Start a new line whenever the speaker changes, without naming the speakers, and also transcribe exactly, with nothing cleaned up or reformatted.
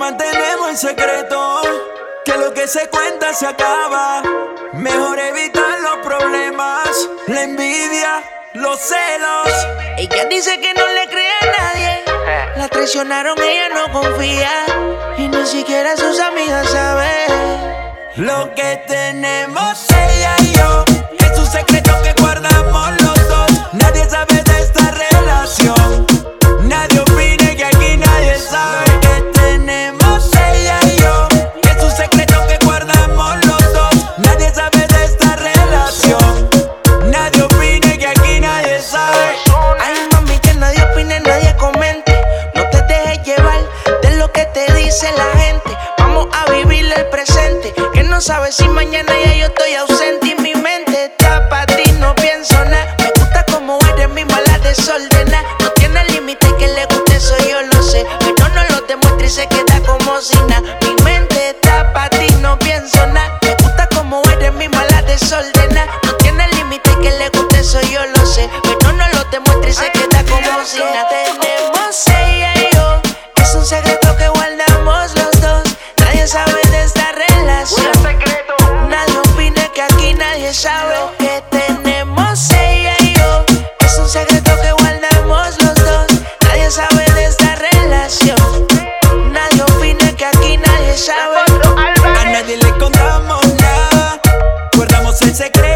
mantenemos el secreto, que lo que se cuenta se acaba. Mejor evitar los problemas, la envidia, los celos.
Ella dice que no le cree a nadie, la traicionaron, ella no confía, y ni siquiera sus amigas saben
lo que tenemos ella y yo. Es un secreto que guardamos los dos. Nadie sabe de esta relación. Nadie opine, que aquí nadie sabe. Lo que tenemos ella y yo. Es un secreto que guardamos los dos. Nadie sabe de esta relación. Nadie opine, que aquí nadie sabe.
Ay, mami, que nadie opine, nadie comente. No te dejes llevar de lo que te dice la gente. Vamos a vivir el presente, que no sabes si mañana ya yo estoy ausente. Y mi mente está pa' ti, no pienso nada. Me gusta como eres, mi mala desordena. No tiene límite, que le guste eso yo lo sé, pero no lo demuestra y se queda como si nada. Mi mente está pa' ti, no pienso nada. Me gusta como eres, mi mala desordena. No tiene límite, que le guste eso yo lo sé, pero no lo demuestra y se queda como si nada. Tenemos ella y yo, es un secreto que guardamos los dos. Nadie sabe de esta relación. Nadie opina, que aquí nadie sabe. Lo que tenemos ella y yo es un secreto que guardamos los dos. Nadie sabe de esta relación. Nadie opina, que aquí nadie sabe.
A nadie le contamos nada. Guardamos el secreto.